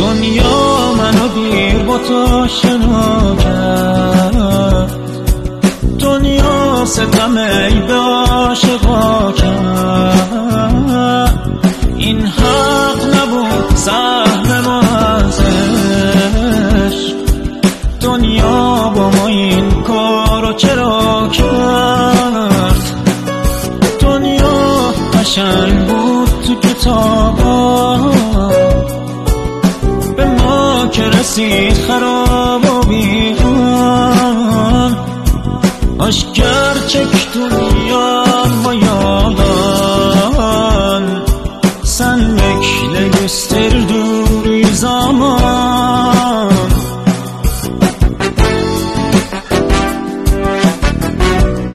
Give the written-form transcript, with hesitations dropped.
دنیا منو دیر با تو شنا کرد، دنیا ستم ای به عاشقا کرد. این حق نبود سهم ما از عشق، دنیا با ما این کارو چرا کرد؟ دنیا قشنگ بود تو کتابا، به ما که رسید خراب و بیرون. آشگر چه